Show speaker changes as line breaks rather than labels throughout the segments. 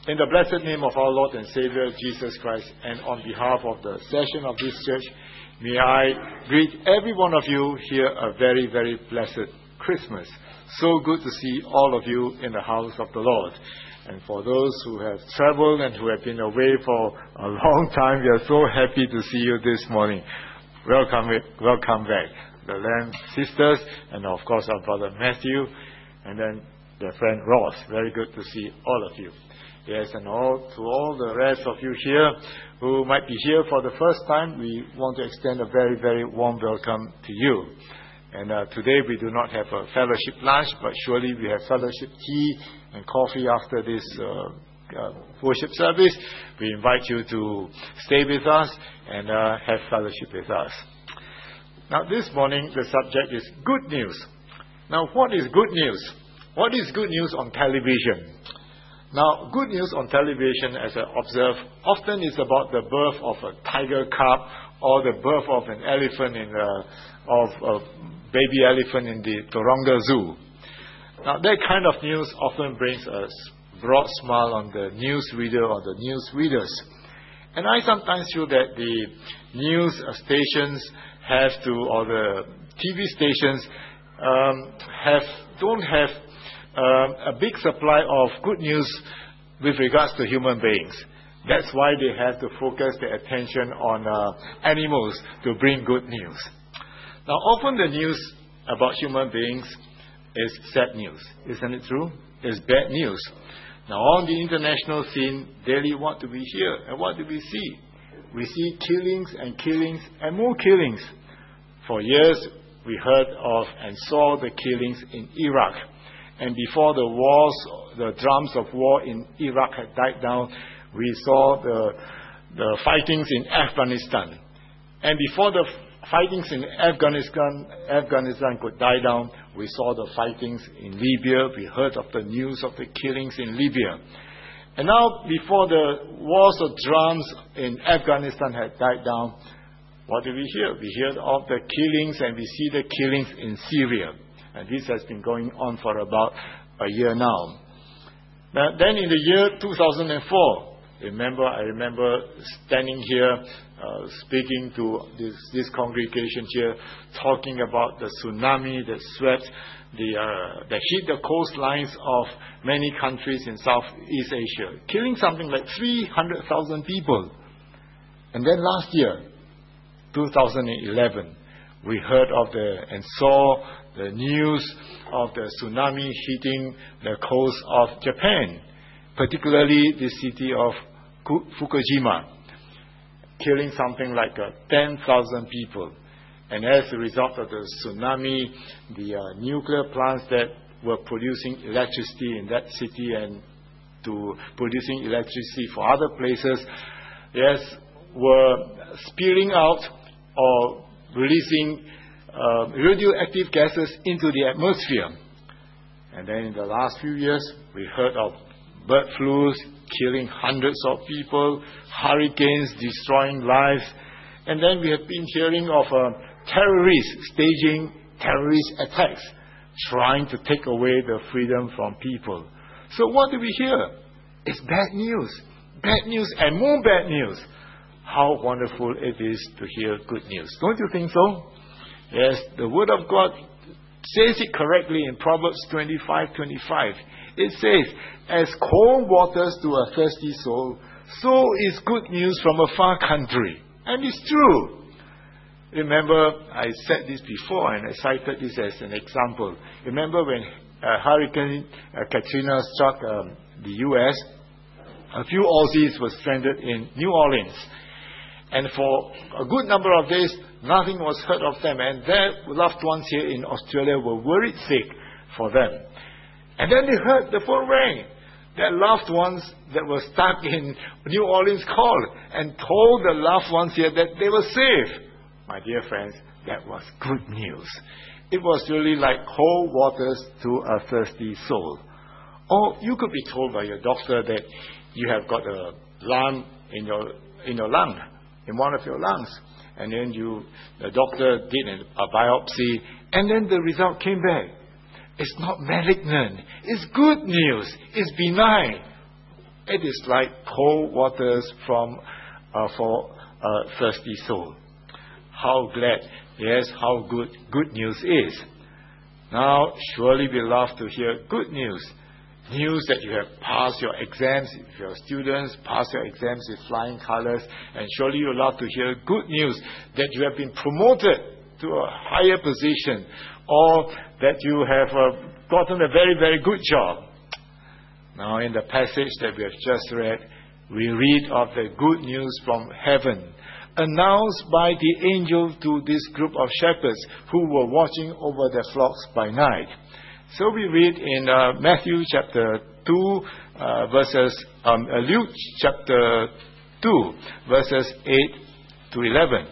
In the blessed name of our Lord and Savior, Jesus Christ, and on behalf of the session of this church, may I greet every one of you here a very, very blessed Christmas. So good to see all of you in the house of the Lord. And for those who have traveled and who have been away for a long time, we are so happy to see you this morning. Welcome back. The Lamb sisters, and of course our brother Matthew, and then their friend Ross. Very good to see all of you. Yes, and to all the rest of you here who might be here for the first time, we want to extend a very, very warm welcome to you. And today we do not have a fellowship lunch, but surely we have fellowship tea and coffee after this worship service. We invite you to stay with us and have fellowship with us. Now this morning the subject is good news. Now what is good news? What is good news on television? Now good news on television, as I observe, often is about the birth of a tiger cub or the birth of an elephant of a baby elephant in the Taronga Zoo. Now that kind of news often brings a broad smile on the news reader or the news readers. And I sometimes feel that the news stations have to, or the TV stations don't have a big supply of good news with regards to human beings. That's why they have to focus their attention on animals to bring good news. Now, often the news about human beings is sad news. Isn't it true? It's bad news. Now, on the international scene, daily what do we hear and what do we see? We see killings and more killings. For years, we heard of and saw the killings in Iraq. And before the drums of war in Iraq had died down, we saw the fightings in Afghanistan. And before the fightings in Afghanistan could die down, we saw the fightings in Libya. We heard of the news of the killings in Libya. And now, before the wars of drums in Afghanistan had died down, what do we hear? We hear of the killings and we see the killings in Syria. And this has been going on for about a year now. Then in the year 2004, I remember standing here, speaking to this congregation here, talking about the tsunami that swept, that hit the coastlines of many countries in Southeast Asia, killing something like 300,000 people. And then last year, 2011, we heard of and saw the news of the tsunami hitting the coast of Japan, particularly the city of Fukushima, killing something like 10,000 people. And as a result of the tsunami, the nuclear plants that were producing electricity in that city and to producing electricity for other places, were spilling out or releasing radioactive gases into the atmosphere. And then in the last few years, we heard of bird flus killing hundreds of people, hurricanes destroying lives, and then we have been hearing of terrorists staging terrorist attacks, trying to take away the freedom from people. So what do we hear? It's bad news and more bad news. How wonderful it is to hear good news. Don't you think so? Yes, the Word of God says it correctly in Proverbs 25:25. It says, as cold waters to a thirsty soul, so is good news from a far country. And it's true. Remember, I said this before and I cited this as an example. Remember when Hurricane Katrina struck the U.S., a few Aussies were stranded in New Orleans. And for a good number of days, nothing was heard of them. And their loved ones here in Australia were worried sick for them. And then they heard the phone rang. Their loved ones that were stuck in New Orleans called and told the loved ones here that they were safe. My dear friends, that was good news. It was really like cold waters to a thirsty soul. Or you could be told by your doctor that you have got a lump in your lung, in one of your lungs. And then the doctor did a biopsy, and then the result came back. It's not malignant. It's good news. It's benign. It is like cold waters for a thirsty soul. How glad, yes, how good news is. Now, surely we love to hear good news. News that you have passed your exams, if your students pass your exams with flying colors, and surely you love to hear good news that you have been promoted to a higher position, or that you have gotten a very, very good job. Now, in the passage that we have just read, we read of the good news from heaven, announced by the angel to this group of shepherds who were watching over their flocks by night. So we read in Matthew chapter 2, Luke chapter 2, verses 8 to 11.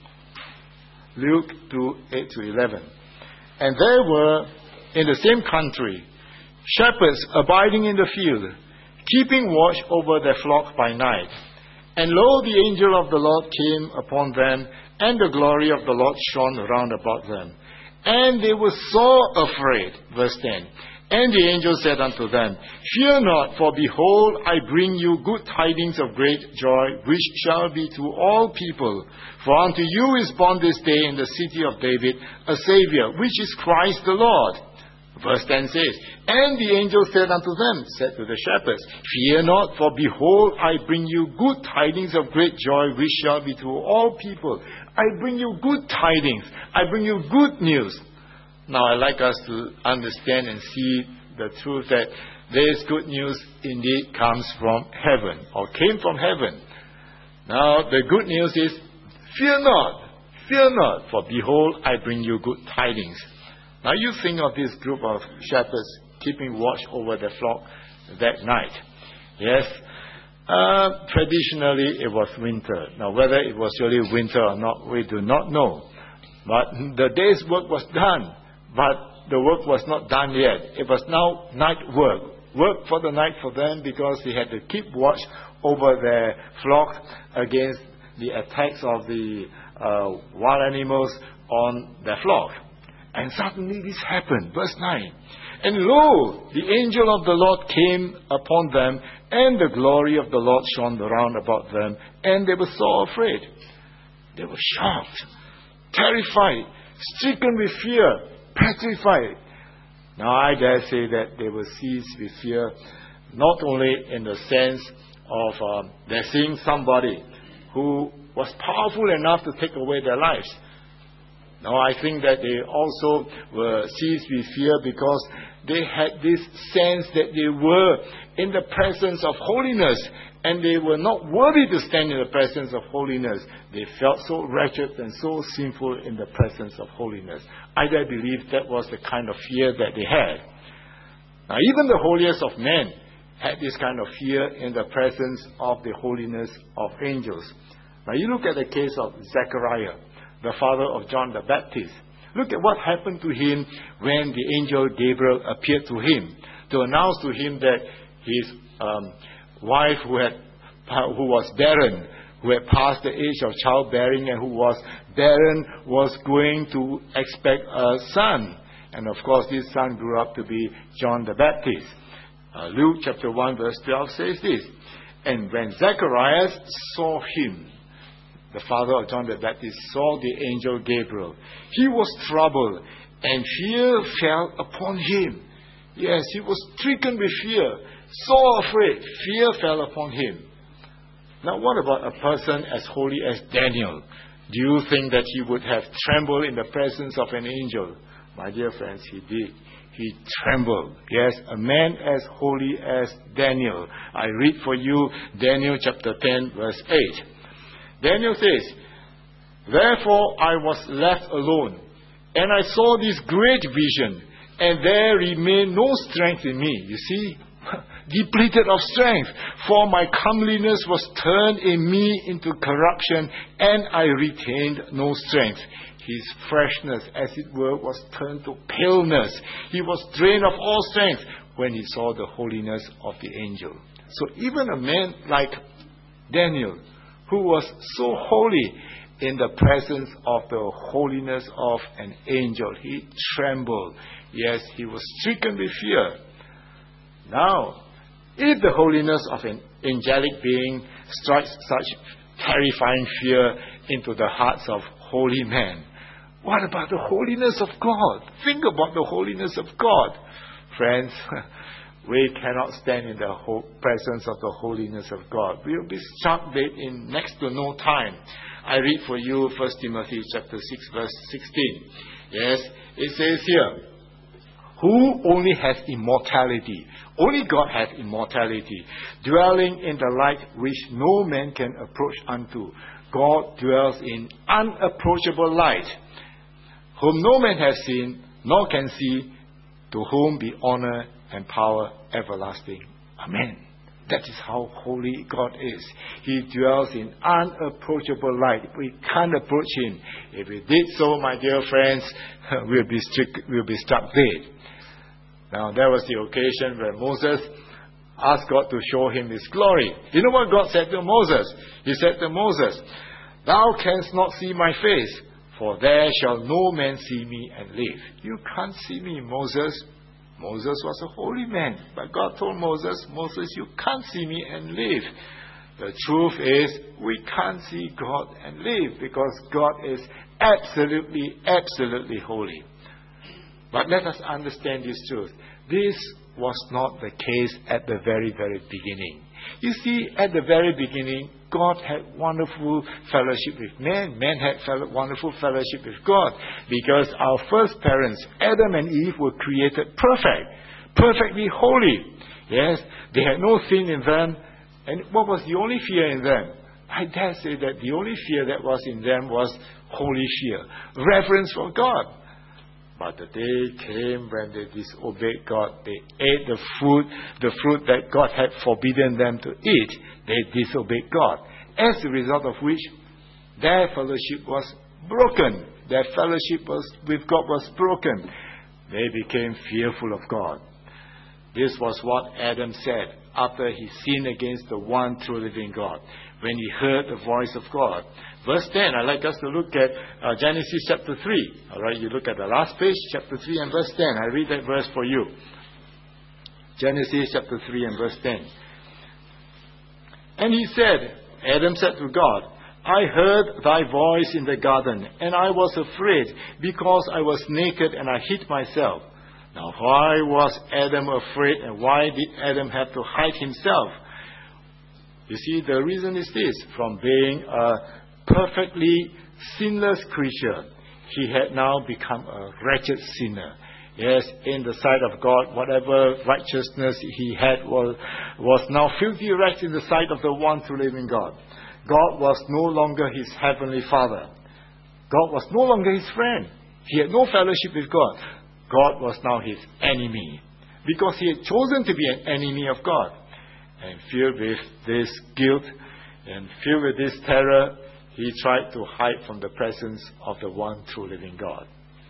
Luke 2, 8 to 11. And there were, in the same country, shepherds abiding in the field, keeping watch over their flock by night. And lo, the angel of the Lord came upon them, and the glory of the Lord shone round about them. And they were so afraid. Verse 10. And the angel said unto them, Fear not, for behold, I bring you good tidings of great joy, which shall be to all people. For unto you is born this day in the city of David a Saviour, which is Christ the Lord. Verse 10 says, And the angel said unto them, said to the shepherds, Fear not, for behold, I bring you good tidings of great joy, which shall be to all people. I bring you good tidings. I bring you good news. Now, I'd like us to understand and see the truth that this good news indeed comes from heaven, or came from heaven. Now, the good news is, fear not, for behold, I bring you good tidings. Now, you think of this group of shepherds keeping watch over the flock that night. Yes, traditionally it was winter. Now, whether it was really winter or not, we do not know. But the day's work was done. But the work was not done yet. It was now night work. Work for the night for them, because they had to keep watch over their flock against the attacks of the wild animals on their flock. And suddenly this happened. Verse 9. And lo, the angel of the Lord came upon them, and the glory of the Lord shone round about them, and they were so afraid. They were shocked, terrified, stricken with fear, petrified. Now, I dare say that they were seized with fear, not only in the sense of they're seeing somebody who was powerful enough to take away their lives. Now, I think that they also were seized with fear because they had this sense that they were in the presence of holiness, and they were not worthy to stand in the presence of holiness. They felt so wretched and so sinful in the presence of holiness. I believe that was the kind of fear that they had. Now, even the holiest of men had this kind of fear in the presence of the holiness of angels. Now, you look at the case of Zechariah, the father of John the Baptist. Look at what happened to him when the angel Gabriel appeared to him to announce to him that his wife who was barren, who had passed the age of childbearing and who was barren, was going to expect a son. And of course, this son grew up to be John the Baptist. Luke chapter 1 verse 12 says this, And when Zacharias saw him, the father of John the Baptist, saw the angel Gabriel, he was troubled, and fear fell upon him. Yes, he was stricken with fear, so afraid, fear fell upon him. Now, what about a person as holy as Daniel? Do you think that he would have trembled in the presence of an angel? My dear friends, he did. He trembled. Yes, a man as holy as Daniel. I read for you Daniel chapter 10 verse 8. Daniel says, Therefore I was left alone, and I saw this great vision, and there remained no strength in me. You see, depleted of strength, for my comeliness was turned in me into corruption, and I retained no strength. His freshness, as it were, was turned to paleness. He was drained of all strength when he saw the holiness of the angel. So even a man like Daniel, who was so holy in the presence of the holiness of an angel, he trembled. Yes, he was stricken with fear. Now, If the holiness of an angelic being strikes such terrifying fear into the hearts of holy men, what about the holiness of God? Think about the holiness of God. Friends, we cannot stand in the presence of the holiness of God. We will be struck dead in next to no time. I read for you 1 Timothy chapter 6 verse 16. Yes, it says here, who only has immortality. Only God has immortality, dwelling in the light which no man can approach unto. God dwells in unapproachable light, whom no man has seen, nor can see, to whom be honor and power everlasting. Amen. That is how holy God is. He dwells in unapproachable light. We can't approach Him. If we did so, my dear friends, we'll be struck dead. Now, that was the occasion where Moses asked God to show him His glory. You know what God said to Moses? He said to Moses, thou canst not see my face, for there shall no man see me and live. You can't see me, Moses. Moses was a holy man, but God told Moses, Moses, you can't see me and live. The truth is, we can't see God and live because God is absolutely, absolutely holy. But let us understand this truth. This was not the case at the very, very beginning. You see, at the very beginning, God had wonderful fellowship with man. Man had wonderful fellowship with God. Because our first parents, Adam and Eve, were created perfect. Perfectly holy. Yes, they had no sin in them. And what was the only fear in them? I dare say that the only fear that was in them was holy fear. Reverence for God. But the day came when they disobeyed God. They ate the fruit that God had forbidden them to eat. They disobeyed God. As a result of which, their fellowship was broken. Their fellowship with God was broken. They became fearful of God. This was what Adam said after he sinned against the one true living God, when he heard the voice of God. Verse 10, I'd like us to look at Genesis chapter 3. All right, you look at the last page, chapter 3 and verse 10. I read that verse for you. Genesis chapter 3 and verse 10. And he said, Adam said to God, I heard thy voice in the garden, and I was afraid, because I was naked and I hid myself. Now why was Adam afraid, and why did Adam have to hide himself? You see, the reason is this. From being a perfectly sinless creature, he had now become a wretched sinner. Yes, in the sight of God, whatever righteousness he had was now filthy rags in the sight of the one true living God. God was no longer his heavenly Father. God was no longer his friend. He had no fellowship with God. God was now his enemy, because he had chosen to be an enemy of God. And filled with this guilt and filled with this terror, he tried to hide from the presence of the one true living God.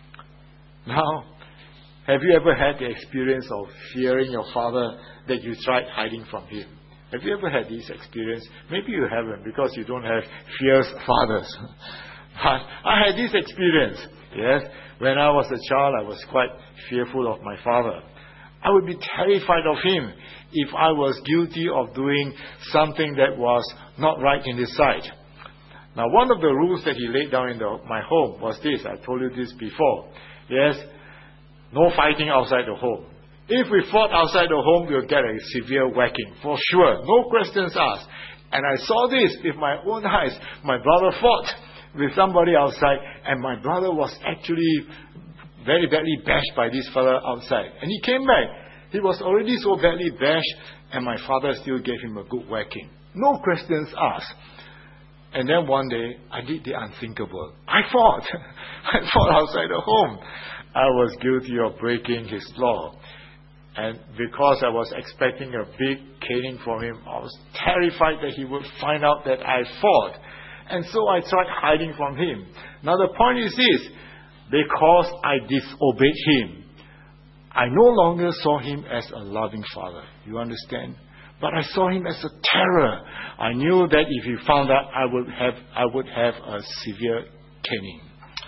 Now, have you ever had the experience of fearing your father that you tried hiding from him? Have you ever had this experience? Maybe you haven't, because you don't have fierce fathers. But I had this experience. Yes, when I was a child, I was quite fearful of my father. I would be terrified of him if I was guilty of doing something that was not right in his sight. Now, one of the rules that he laid down in my home was this. I told you this before. Yes, no fighting outside the home. If we fought outside the home, we'll get a severe whacking, for sure. No questions asked. And I saw this with my own eyes. My brother fought with somebody outside, and my brother was actually very badly bashed by this fellow outside. And he came back. He was already so badly bashed, and my father still gave him a good whacking. No questions asked. And then one day, I did the unthinkable. I fought. I fought outside the home. I was guilty of breaking his law. And because I was expecting a big caning from him, I was terrified that he would find out that I fought. And so I tried hiding from him. Now the point is this. Because I disobeyed him, I no longer saw him as a loving father. You understand? But I saw him as a terror. I knew that if he found out, I would have a severe caning.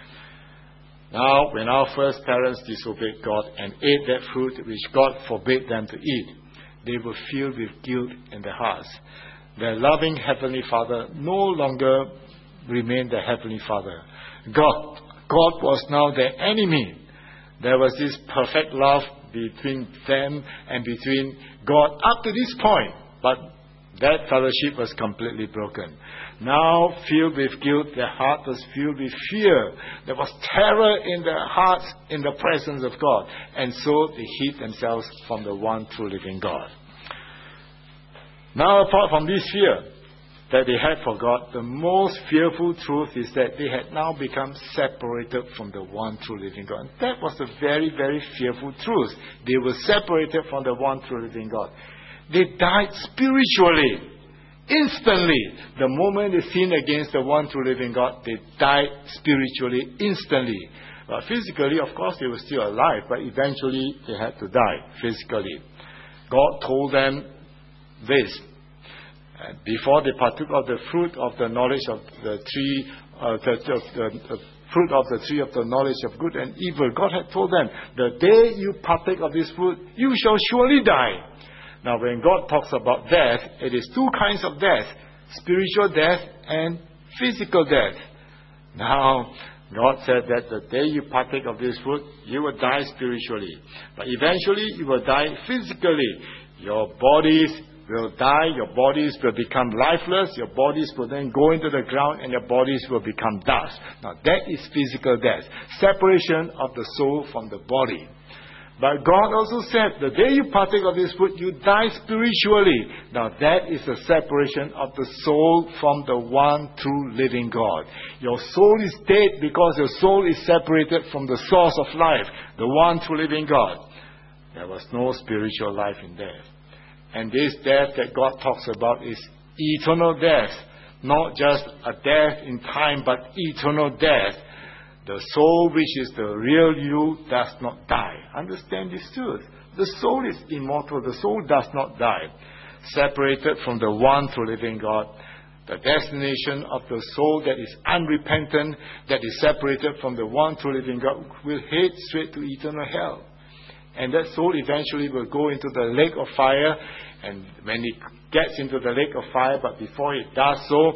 Now, when our first parents disobeyed God and ate that fruit which God forbade them to eat, they were filled with guilt in their hearts. Their loving Heavenly Father no longer remained their Heavenly Father. God was now their enemy. There was this perfect love between them and between God up to this point, but that fellowship was completely broken. Now, filled with guilt, their heart was filled with fear. There was terror in their hearts in the presence of God. And so they hid themselves from the one true living God. Now, apart from this fear that they had for God, the most fearful truth is that they had now become separated from the one true living God. And that was a very, very fearful truth. They were separated from the one true living God. They died spiritually. Instantly. The moment they sinned against the one true living God, they died spiritually instantly. But physically, of course, they were still alive, but eventually they had to die physically. God told them this. Before they partook of the fruit of the knowledge of the tree, the fruit of the tree of the knowledge of good and evil, God had told them, the day you partake of this fruit, you shall surely die. Now, when God talks about death, it is two kinds of death, spiritual death and physical death. Now, God said that the day you partake of this fruit, you will die spiritually. But eventually, you will die physically. Your bodies will die, your bodies will become lifeless, your bodies will then go into the ground, and your bodies will become dust. Now, that is physical death, separation of the soul from the body. But God also said, the day you partake of this fruit, you die spiritually. Now that is a separation of the soul from the one true living God. Your soul is dead because your soul is separated from the source of life, the one true living God. There was no spiritual life in death. And this death that God talks about is eternal death. Not just a death in time, but eternal death. The soul, which is the real you, does not die. Understand this truth. The soul is immortal. The soul does not die. Separated from the one true living God, the destination of the soul that is unrepentant, that is separated from the one true living God, will head straight to eternal hell. And that soul eventually will go into the lake of fire. And when it gets into the lake of fire, but before it does so,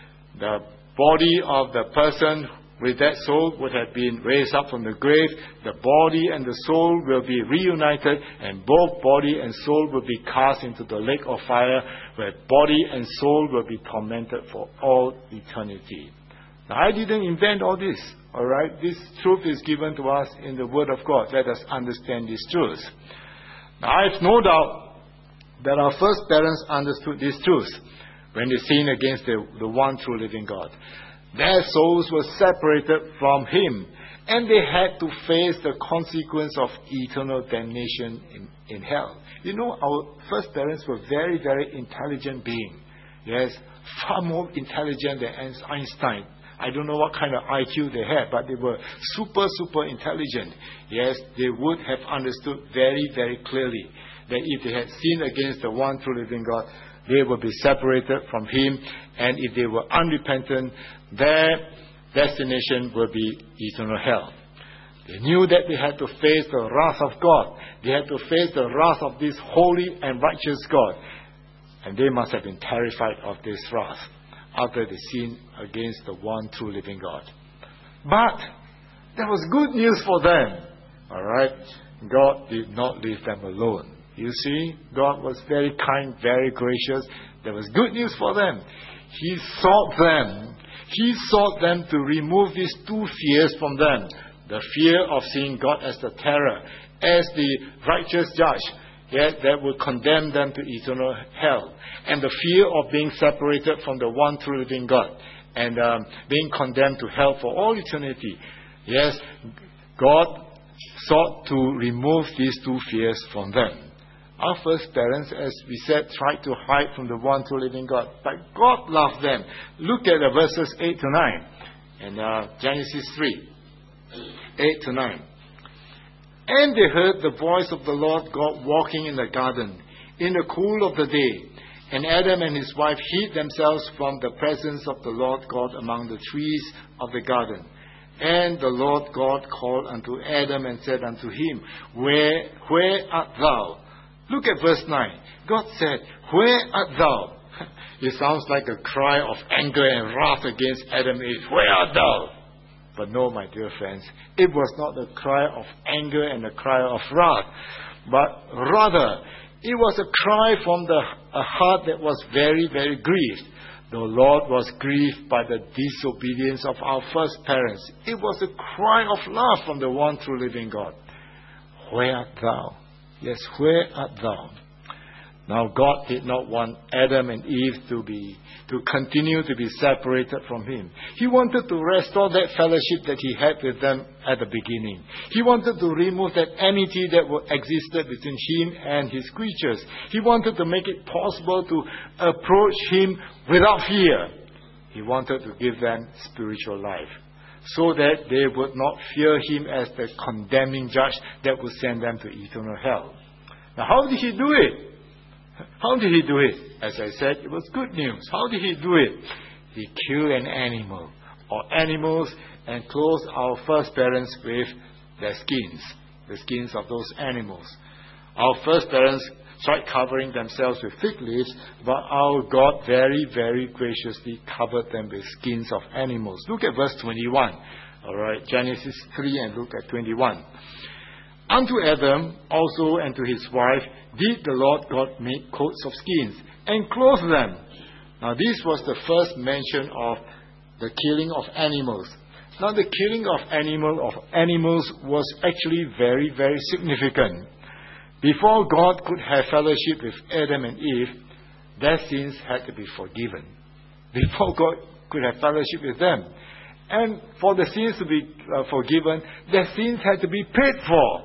the body of the person with that soul would have been raised up from the grave. The body and the soul will be reunited, and both body and soul will be cast into the lake of fire, where body and soul will be tormented for all eternity. Now, I didn't invent all this, all right? This truth is given to us in the Word of God. Let us understand this truth. Now, I have no doubt that our first parents understood this truth when they sinned against the one true living God. Their souls were separated from Him, and they had to face the consequence of eternal damnation in hell. You know, our first parents were very, very intelligent beings. Yes, far more intelligent than Einstein. I don't know what kind of IQ they had, but they were super, super intelligent. Yes, they would have understood very, very clearly that if they had sinned against the one true living God, they would be separated from Him, and if they were unrepentant, their destination will be eternal hell. They knew that they had to face the wrath of God. They had to face the wrath of this holy and righteous God. And they must have been terrified of this wrath after they sinned against the one true living God. But there was good news for them. All right? God did not leave them alone. You see, God was very kind, very gracious. There was good news for them. He sought them. He sought them to remove these two fears from them. The fear of seeing God as the terror, as the righteous judge, yes, that would condemn them to eternal hell. And the fear of being separated from the one true living God and being condemned to hell for all eternity. Yes, God sought to remove these two fears from them. Our first parents, as we said, tried to hide from the one true living God. But God loved them. Look at the verses 8 to 9 in Genesis 3. 8 to 9. And they heard the voice of the Lord God walking in the garden in the cool of the day. And Adam and his wife hid themselves from the presence of the Lord God among the trees of the garden. And the Lord God called unto Adam and said unto him, Where art thou? Look at verse 9. God said, "Where art thou?" It sounds like a cry of anger and wrath against Adam and Eve. "Where art thou?" But no, my dear friends, it was not a cry of anger and a cry of wrath, but rather it was a cry from a heart that was very, very grieved. The Lord was grieved by the disobedience of our first parents. It was a cry of love from the one true living God. "Where art thou?" Yes, where art thou? Now God did not want Adam and Eve to continue to be separated from Him. He wanted to restore that fellowship that He had with them at the beginning. He wanted to remove that enmity that existed between Him and His creatures. He wanted to make it possible to approach Him without fear. He wanted to give them spiritual life, so that they would not fear Him as the condemning judge that would send them to eternal hell. Now, how did He do it? How did He do it? As I said, it was good news. How did He do it? He killed an animal or animals and clothed our first parents with their skins, the skins of those animals. Our first parents tried covering themselves with fig leaves, but our God very, very graciously covered them with skins of animals. Look at verse 21. All right, Genesis 3 and look at 21. "Unto Adam also and to his wife did the Lord God make coats of skins and clothe them." Now this was the first mention of the killing of animals. Now the killing of animals was actually very, very significant. Before God could have fellowship with Adam and Eve, their sins had to be forgiven. Before God could have fellowship with them. And for the sins to be forgiven, their sins had to be paid for.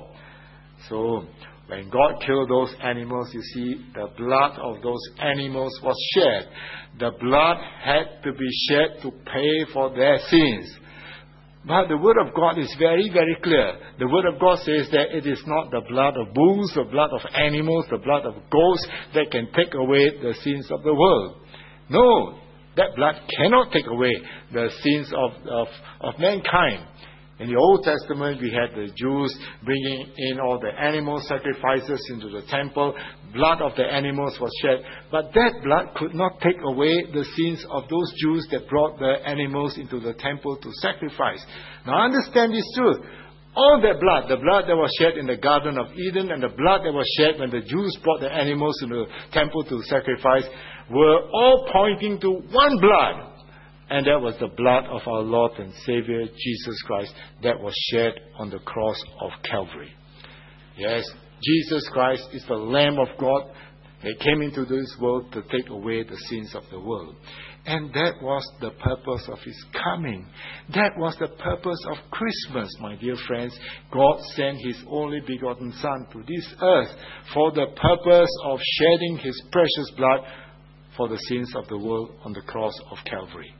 So, when God killed those animals, you see, the blood of those animals was shed. The blood had to be shed to pay for their sins. But the Word of God is very, very clear. The Word of God says that it is not the blood of bulls, the blood of animals, the blood of goats that can take away the sins of the world. No, that blood cannot take away the sins of mankind. In the Old Testament, we had the Jews bringing in all the animal sacrifices into the temple. Blood of the animals was shed. But that blood could not take away the sins of those Jews that brought the animals into the temple to sacrifice. Now understand this truth. All that blood, the blood that was shed in the Garden of Eden and the blood that was shed when the Jews brought the animals into the temple to sacrifice, were all pointing to one blood. And that was the blood of our Lord and Savior Jesus Christ that was shed on the cross of Calvary. Yes, Jesus Christ is the Lamb of God that came into this world to take away the sins of the world. And that was the purpose of His coming. That was the purpose of Christmas, my dear friends. God sent His only begotten Son to this earth for the purpose of shedding His precious blood for the sins of the world on the cross of Calvary.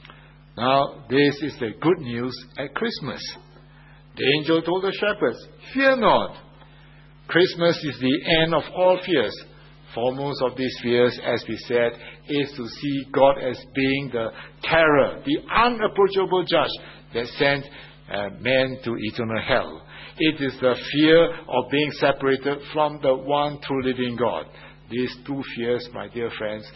Now, this is the good news at Christmas. The angel told the shepherds, "Fear not." Christmas is the end of all fears. Foremost of these fears, as we said, is to see God as being the terror, the unapproachable judge that sent men to eternal hell. It is the fear of being separated from the one true living God. These two fears, my dear friends,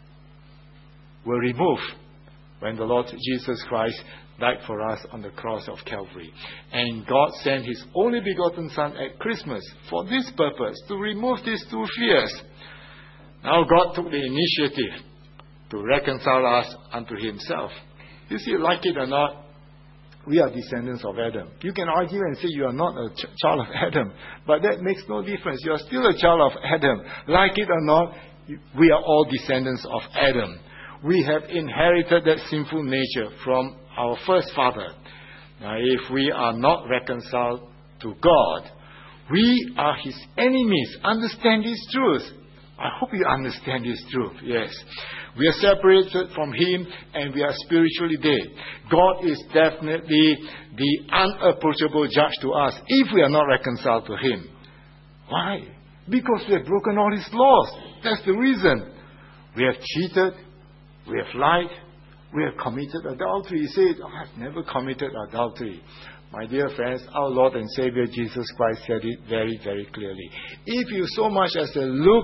were removed when the Lord Jesus Christ died for us on the cross of Calvary. And God sent His only begotten Son at Christmas for this purpose, to remove these two fears. Now God took the initiative to reconcile us unto Himself. You see, like it or not, we are descendants of Adam. You can argue and say you are not a child of Adam, but that makes no difference. You are still a child of Adam. Like it or not, we are all descendants of Adam. We have inherited that sinful nature from our first father. Now, if we are not reconciled to God, we are His enemies. Understand this truth. I hope you understand this truth. Yes. We are separated from Him and we are spiritually dead. God is definitely the unapproachable judge to us if we are not reconciled to Him. Why? Because we have broken all His laws. That's the reason. We have cheated. We have lied. We have committed adultery. You say, "I have never committed adultery." My dear friends, our Lord and Savior Jesus Christ said it very, very clearly. If you so much as look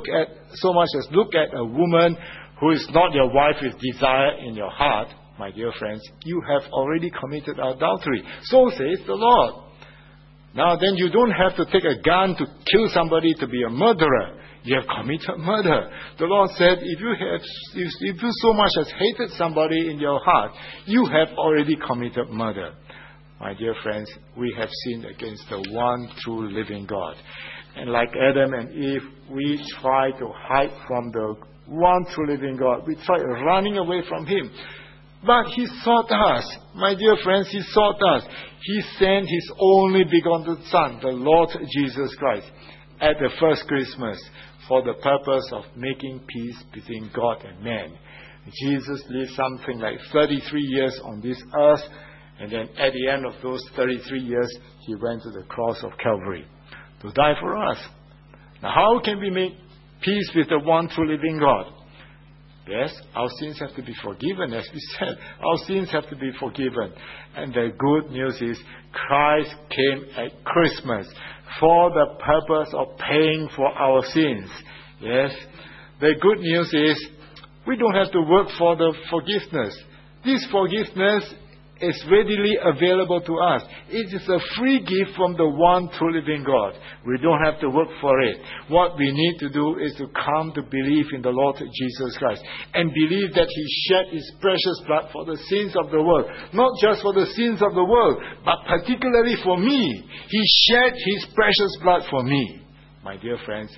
at a woman who is not your wife with desire in your heart, my dear friends, you have already committed adultery. So says the Lord. Now then, you don't have to take a gun to kill somebody to be a murderer. You have committed murder. The Lord said, if you so much as hated somebody in your heart, you have already committed murder. My dear friends, we have sinned against the one true living God. And like Adam and Eve, we try to hide from the one true living God. We try running away from Him. But He sought us. My dear friends, He sought us. He sent His only begotten Son, the Lord Jesus Christ, at the first Christmas for the purpose of making peace between God and man. Jesus lived something like 33 years on this earth, and then at the end of those 33 years, He went to the cross of Calvary to die for us. Now, how can we make peace with the one true living God? Yes, our sins have to be forgiven, as we said. Our sins have to be forgiven. And the good news is Christ came at Christmas for the purpose of paying for our sins. Yes, the good news is we don't have to work for the forgiveness. This forgiveness is readily available to us. It is a free gift from the one true living God. We don't have to work for it. What we need to do is to come to believe in the Lord Jesus Christ and believe that He shed His precious blood for the sins of the world. Not just for the sins of the world, but particularly for me. He shed His precious blood for me. My dear friends,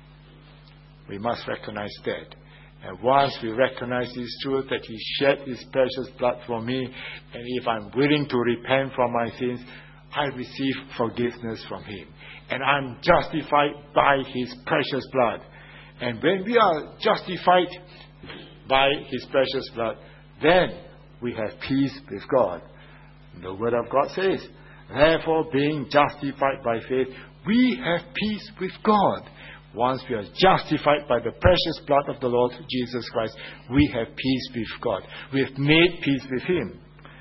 we must recognize that. And once we recognize this truth that He shed His precious blood for me, and if I'm willing to repent from my sins, I receive forgiveness from Him. And I'm justified by His precious blood. And when we are justified by His precious blood, then we have peace with God. The Word of God says, therefore, being justified by faith, we have peace with God. Once we are justified by the precious blood of the Lord Jesus Christ, we have peace with God. We have made peace with Him.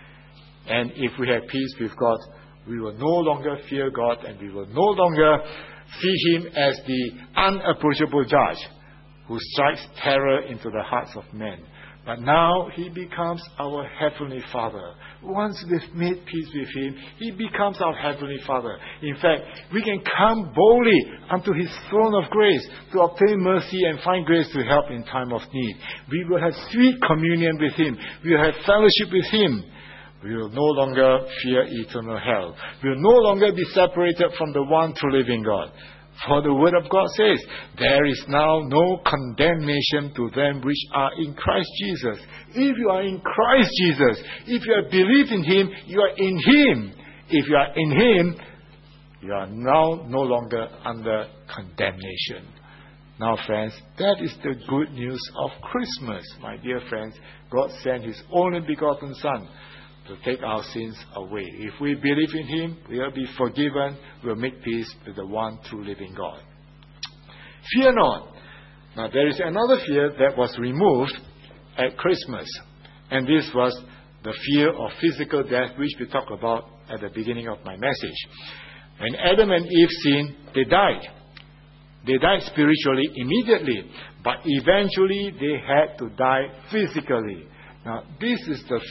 And if we have peace with God, we will no longer fear God, and we will no longer see Him as the unapproachable judge who strikes terror into the hearts of men. But now He becomes our Heavenly Father. Once we've made peace with Him, He becomes our Heavenly Father. In fact, we can come boldly unto His throne of grace to obtain mercy and find grace to help in time of need. We will have sweet communion with Him. We will have fellowship with Him. We will no longer fear eternal hell. We will no longer be separated from the one true living God. For the Word of God says, there is now no condemnation to them which are in Christ Jesus. If you are in Christ Jesus, if you have believed in Him, you are in Him. If you are in Him, you are now no longer under condemnation. Now, friends, that is the good news of Christmas. My dear friends, God sent His only begotten Son to take our sins away. If we believe in Him, we will be forgiven, we will make peace with the one true living God. Fear not. Now there is another fear that was removed at Christmas, and this was the fear of physical death, which we talked about at the beginning of my message. When Adam and Eve sinned, they died. They died spiritually immediately, but eventually they had to die physically. Now this is the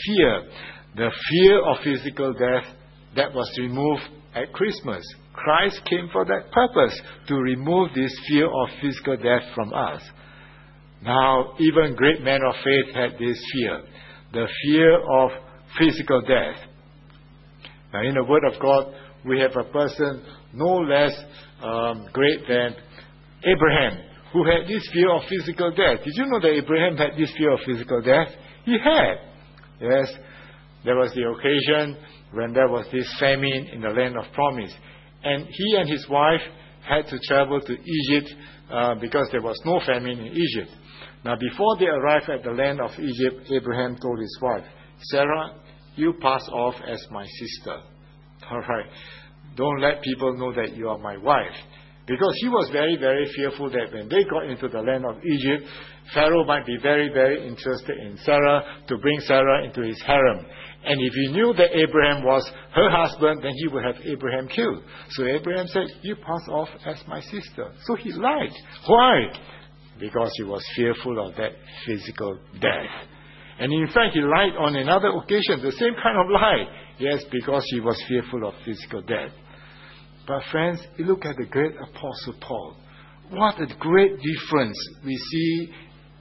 fear of physical death that was removed at Christmas. Christ came for that purpose, to remove this fear of physical death from us. Now, even great men of faith had this fear, the fear of physical death. Now, in the Word of God, we have a person no less great than Abraham, who had this fear of physical death. Did you know that Abraham had this fear of physical death? He had. Yes. There was the occasion when there was this famine in the land of promise. And he and his wife had to travel to Egypt because there was no famine in Egypt. Now, before they arrived at the land of Egypt, Abraham told his wife, Sarah, you pass off as my sister. All right. Don't let people know that you are my wife. Because he was very, very fearful that when they got into the land of Egypt, Pharaoh might be very, very interested in Sarah to bring Sarah into his harem. And if he knew that Abraham was her husband, then he would have Abraham killed. So Abraham said, you pass off as my sister. So he lied. Why? Because he was fearful of that physical death. And in fact, he lied on another occasion, the same kind of lie. Yes, because he was fearful of physical death. But friends, you look at the great Apostle Paul. What a great difference we see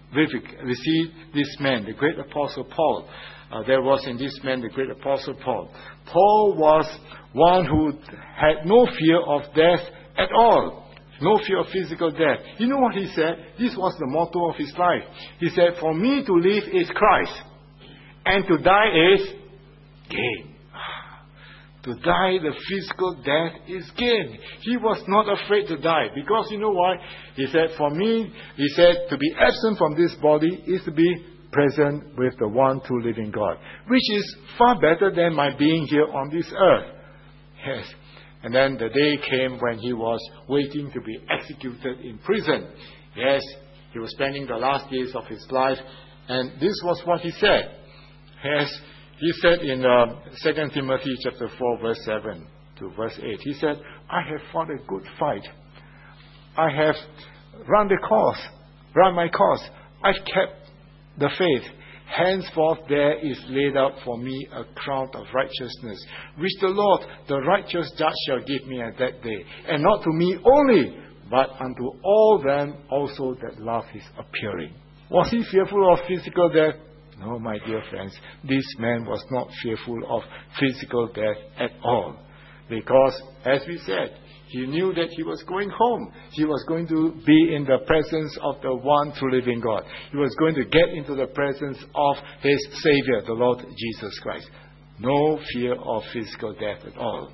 this man, the great Apostle Paul. There was in this man, the great Apostle Paul. Paul was one who had no fear of death at all. No fear of physical death. You know what he said? This was the motto of his life. He said, for me to live is Christ, and to die is gain. To die, the physical death is gain. He was not afraid to die. Because you know why? He said, for me, he said, to be absent from this body is to be present with the one true living God. Which is far better than my being here on this earth. Yes. And then the day came when he was waiting to be executed in prison. Yes, he was spending the last days of his life. And this was what he said. Yes. He said in 2 Timothy chapter 4, verse 7 to verse 8, he said, I have fought a good fight. I have run my course. I've kept the faith. Henceforth there is laid up for me a crown of righteousness, which the Lord, the righteous judge, shall give me at that day. And not to me only, but unto all them also that love his appearing. Was he fearful of physical death? No, my dear friends, this man was not fearful of physical death at all. Because, as we said, he knew that he was going home. He was going to be in the presence of the one true living God. He was going to get into the presence of his Savior, the Lord Jesus Christ. No fear of physical death at all.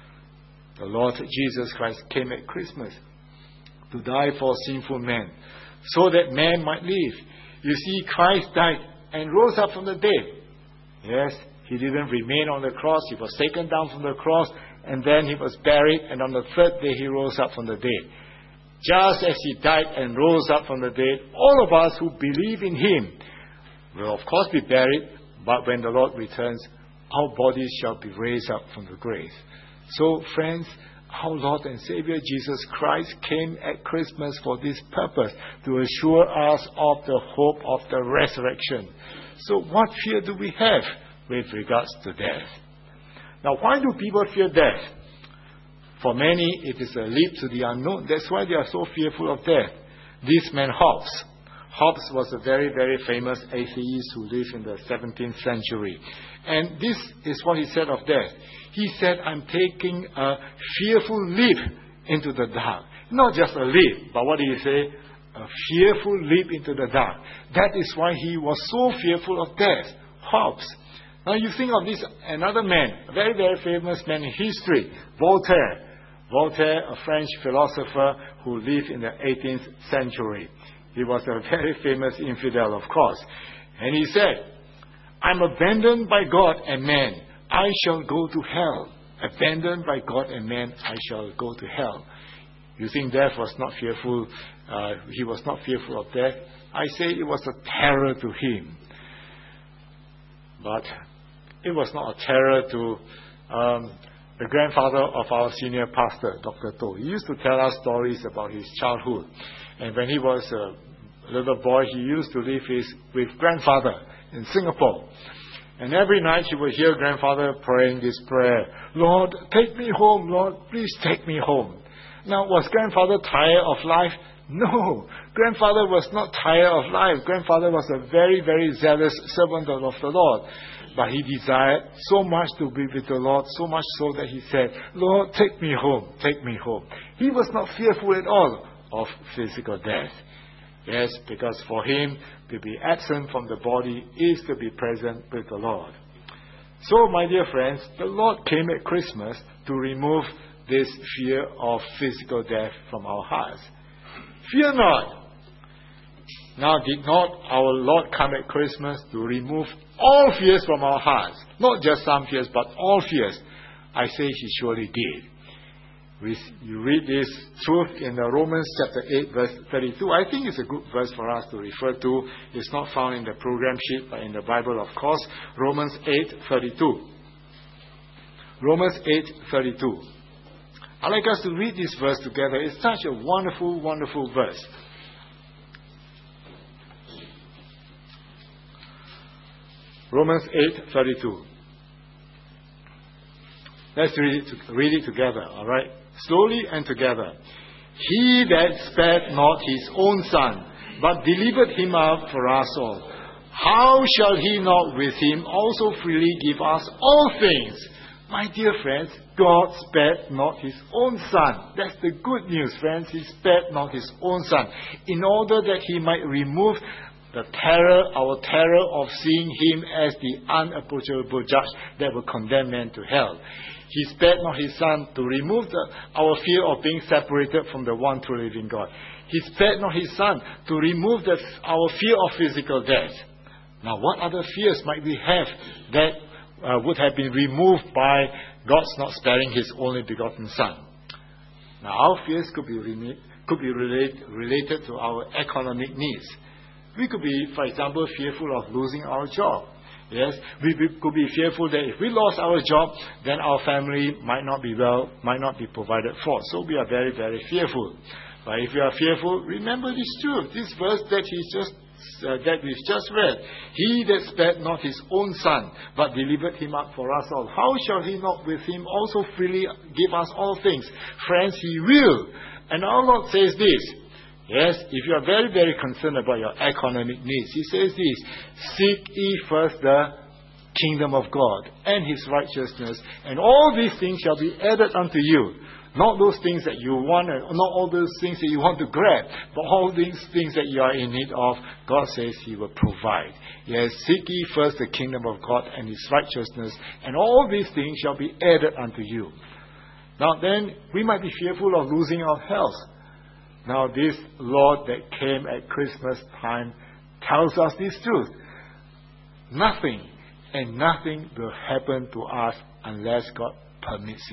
The Lord Jesus Christ came at Christmas to die for sinful men, so that man might live. You see, Christ died and rose up from the dead. Yes, he didn't remain on the cross. He was taken down from the cross, and then he was buried, and on the third day he rose up from the dead. Just as he died and rose up from the dead, all of us who believe in him will of course be buried, but when the Lord returns, our bodies shall be raised up from the grave. So friends, our Lord and Savior Jesus Christ came at Christmas for this purpose, to assure us of the hope of the resurrection. So what fear do we have with regards to death? Now, why do people fear death? For many, it is a leap to the unknown. That's why they are so fearful of death. This man Hobbes. Hobbes was a very, very famous atheist who lived in the 17th century. And this is what he said of death. He said, I'm taking a fearful leap into the dark. Not just a leap, but what did he say? A fearful leap into the dark. That is why he was so fearful of death. Hobbes. Now you think of this, another man, a very, very famous man in history, Voltaire. Voltaire, a French philosopher who lived in the 18th century. He was a very famous infidel, of course. And he said, I'm abandoned by God and man. I shall go to hell. Abandoned by God and man, I shall go to hell. You think death was not fearful? He was not fearful of death. I say it was a terror to him. But it was not a terror to the grandfather of our senior pastor, Dr. To. He used to tell us stories about his childhood. And when he was a little boy, he used to live with grandfather in Singapore. And every night he would hear grandfather praying this prayer, Lord, take me home, Lord, please take me home. Now, was grandfather tired of life? No, grandfather was not tired of life. Grandfather was a very, very zealous servant of the Lord. But he desired so much to be with the Lord, so much so that he said, Lord, take me home, take me home. He was not fearful at all of physical death. Yes, because for him, to be absent from the body is to be present with the Lord. So, my dear friends, the Lord came at Christmas to remove this fear of physical death from our hearts. Fear not. Now, did not our Lord come at Christmas to remove all fears from our hearts? Not just some fears, but all fears. I say he surely did. You read this truth in Romans chapter 8, verse 32. I think it's a good verse for us to refer to. It's not found in the program sheet, but in the Bible, of course. Romans 8:32. Romans 8:32. I'd like us to read this verse together. It's such a wonderful, wonderful verse. Romans 8:32. Let's read it together, all right? Slowly and together. He that spared not his own son, but delivered him up for us all, how shall he not with him also freely give us all things? My dear friends, God spared not his own son. That's the good news, friends. He spared not his own son, in order that he might remove our terror of seeing him as the unapproachable judge that will condemn men to hell. He spared not his son to remove our fear of being separated from the one true living God. He spared not his son to remove our fear of physical death. Now, what other fears might we have that would have been removed by God's not sparing his only begotten son? Now, our fears could be related to our economic needs. We could be, for example, fearful of losing our job. Yes, we could be fearful that if we lost our job, then our family might not be provided for. So we are very, very fearful. But if you are fearful, remember this truth, this verse that we've just read. He that spared not his own son, but delivered him up for us all, how shall he not with him also freely give us all things? Friends, he will. And our Lord says this. Yes, if you are very, very concerned about your economic needs, he says this: seek ye first the kingdom of God and his righteousness, and all these things shall be added unto you. Not those things that you want, not all those things that you want to grab, but all these things that you are in need of, God says he will provide. Yes, seek ye first the kingdom of God and his righteousness, and all these things shall be added unto you. Now then, we might be fearful of losing our health. Now this Lord that came at Christmas time tells us this truth. Nothing will happen to us unless God permits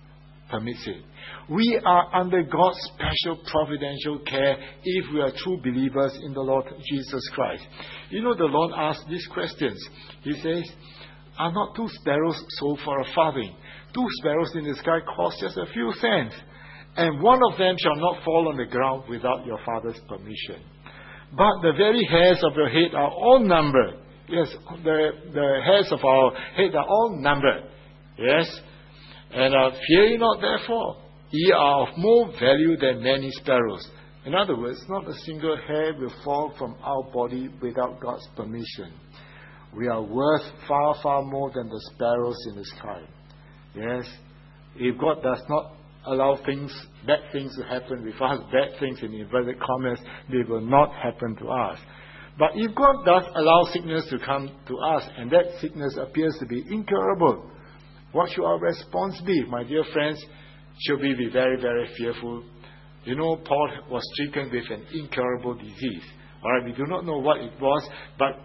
it. We are under God's special providential care if we are true believers in the Lord Jesus Christ. You know, the Lord asks these questions. He says, are not 2 sparrows sold for a farthing? 2 sparrows in the sky cost just a few cents. And one of them shall not fall on the ground without your Father's permission. But the very hairs of your head are all numbered. Yes, the hairs of our head are all numbered. Yes. And fear ye not therefore. Ye are of more value than many sparrows. In other words, not a single hair will fall from our body without God's permission. We are worth far, far more than the sparrows in the sky. Yes. If God does not allow bad things to happen with us, bad things in inverted commas, they will not happen to us. But if God does allow sickness to come to us, and that sickness appears to be incurable, what should our response be? My dear friends, should we be very, very fearful? You know, Paul was stricken with an incurable disease. Alright, we do not know what it was, but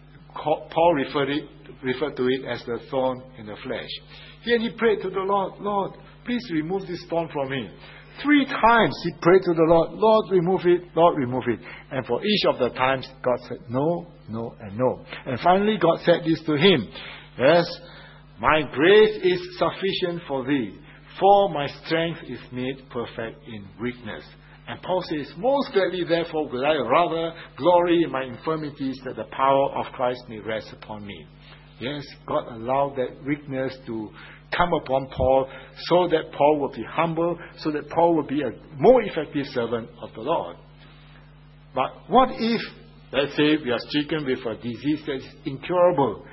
Paul referred to it as the thorn in the flesh. Here he prayed to the Lord, Lord, please remove this thorn from me. 3 times he prayed to the Lord, Lord, remove it, Lord, remove it. And for each of the times, God said no, no, and no. And finally, God said this to him. Yes, my grace is sufficient for thee, for my strength is made perfect in weakness. And Paul says, most gladly therefore will I rather glory in my infirmities, that the power of Christ may rest upon me. Yes, God allowed that weakness to come upon Paul so that Paul will be humble, so that Paul will be a more effective servant of the Lord. But what if, let's say, we are stricken with a disease that is incurable,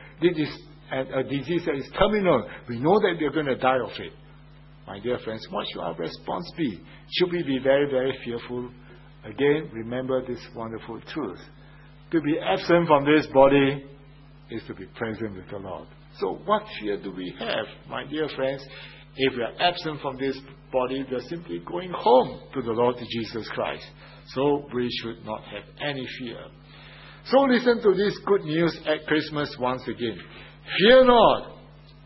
a disease that is terminal? We know that we are going to die of it. My dear friends, what should our response be? Should we be very, very fearful? Again, remember this wonderful truth. To be absent from this body is to be present with the Lord. So what fear do we have, my dear friends? If we are absent from this body, we are simply going home to the Lord Jesus Christ. So we should not have any fear. So listen to this good news at Christmas once again. Fear not.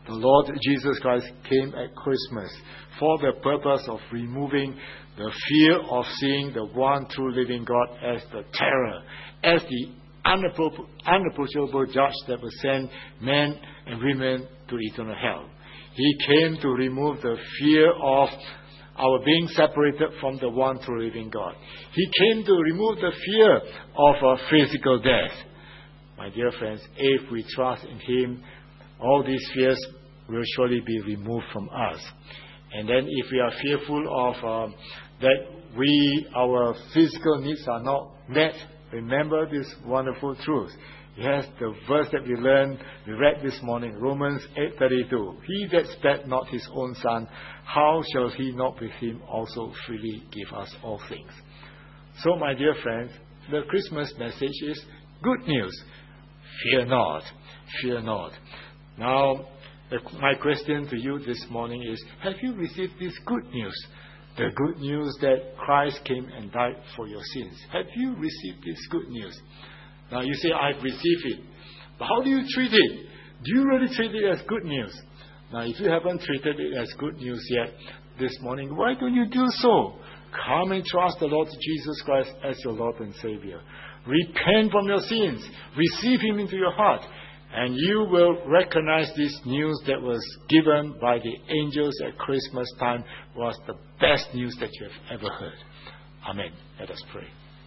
The Lord Jesus Christ came at Christmas for the purpose of removing the fear of seeing the one true living God as the terror, as the unapproachable judge that will send men and women to eternal hell. He came to remove the fear of our being separated from the one true living God. He came to remove the fear of a physical death. My dear friends, if we trust in Him, all these fears will surely be removed from us. And then if we are fearful of that our physical needs are not met, remember this wonderful truth. Yes, the verse that we read this morning, Romans 8:32. He that spared not his own son, how shall he not with him also freely give us all things? So, my dear friends, the Christmas message is good news. Fear not. Fear not. Now, my question to you this morning is, have you received this good news? The good news that Christ came and died for your sins. Have you received this good news? Now you say, I've received it. But how do you treat it? Do you really treat it as good news? Now if you haven't treated it as good news yet this morning, why don't you do so? Come and trust the Lord Jesus Christ as your Lord and Savior. Repent from your sins. Receive Him into your heart. And you will recognize this news that was given by the angels at Christmas time was the best news that you have ever heard. Amen. Let us pray.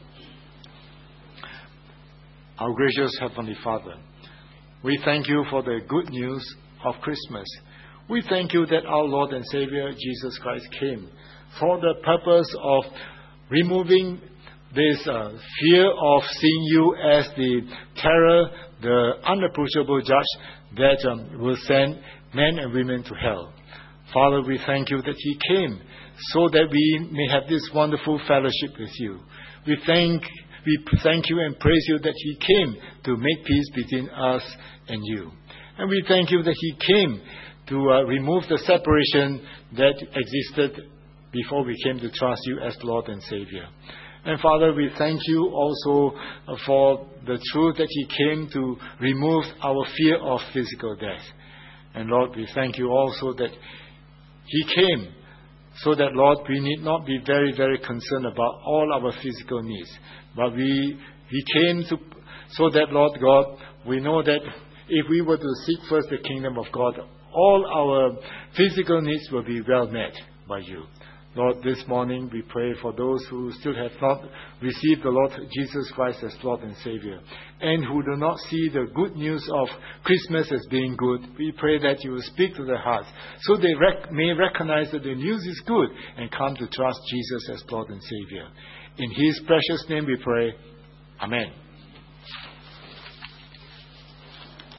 Our gracious Heavenly Father, we thank You for the good news of Christmas. We thank You that our Lord and Savior Jesus Christ came for the purpose of removing this fear of seeing You as the terror, the unapproachable judge that will send men and women to hell. Father, we thank You that He came so that we may have this wonderful fellowship with You. We thank You and praise You that He came to make peace between us and You. And we thank You that He came to remove the separation that existed before we came to trust You as Lord and Savior. And Father, we thank You also for the truth that He came to remove our fear of physical death. And Lord, we thank You also that He came so that, Lord, we need not be very, very concerned about all our physical needs. But He came so that, Lord God, we know that if we were to seek first the kingdom of God, all our physical needs will be well met by You. Lord, this morning we pray for those who still have not received the Lord Jesus Christ as Lord and Savior, and who do not see the good news of Christmas as being good. We pray that You will speak to their hearts so they may recognize that the news is good and come to trust Jesus as Lord and Savior. In His precious name we pray. Amen.